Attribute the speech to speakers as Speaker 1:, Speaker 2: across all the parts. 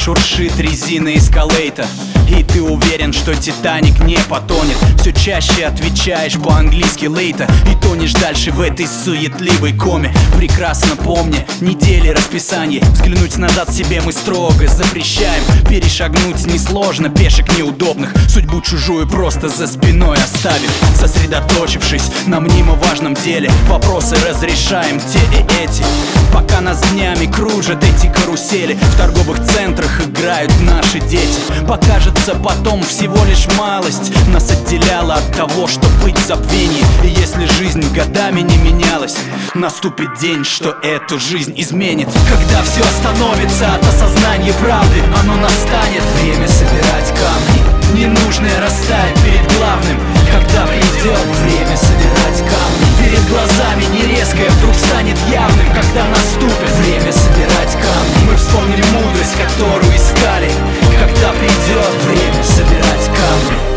Speaker 1: шуршит резина эскалейтор, и ты уверен, что Титаник не потонет. Все чаще отвечаешь по-английски лейта и тонешь дальше в этой суетливой коме. Прекрасно помни недели расписания. Взглянуть назад себе мы строго запрещаем. Перешагнуть несложно, пешек неудобных, судьбу чужую просто за спиной оставив. Сосредоточившись на мнимо важном деле, вопросы разрешаем те и эти. Пока нас днями кружат эти карусели, в торговых центрах играют наши дети. Покажется потом всего лишь малость нас отделяла от того, что быть в забвении. И если жизнь годами не менялась, наступит день, что эту жизнь изменит. Когда все остановится от осознания правды, оно настанет. Время собирать камни, ненужное растает перед главным. Когда придет время собирать камни, перед глазами нерезкое вдруг станет явным. Когда наступит время собирать камни, мы вспомним мудрость, которую искали. Когда придет время собирать камни.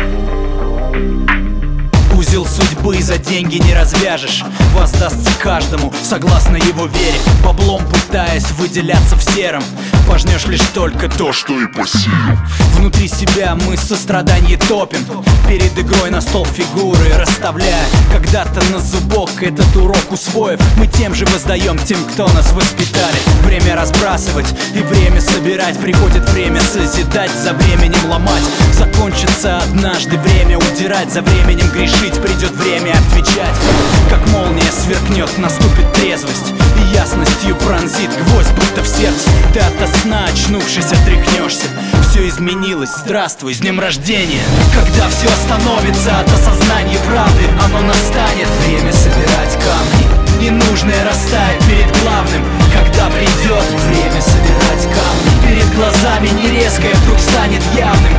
Speaker 1: Узел судьбы за деньги не развяжешь, воздастся каждому согласно его вере. Баблом пытаясь выделяться в сером, пожнешь лишь только то, что и посеял. Внутри себя мы сострадание топим, перед игрой на стол фигуры расставляя. Когда-то на зубок этот урок усвоив, мы тем же воздаем тем, кто нас воспитали. Время разбрасывать и время собирать. Приходит время созидать, за временем ломать. Закончится однажды время удирать, за временем грешить. Придет время отвечать. Как молния сверкнет, наступит трезвость, и ясностью пронзит гвоздь, будто в сердце. Ты ото сна, очнувшись, отряхнешься. Все изменилось, здравствуй, с днем рождения. Когда все остановится от осознания правды, оно настанет. Время собирать камни, ненужное растает перед главным. Когда придет время собирать камни, перед глазами нерезкое вдруг станет явным.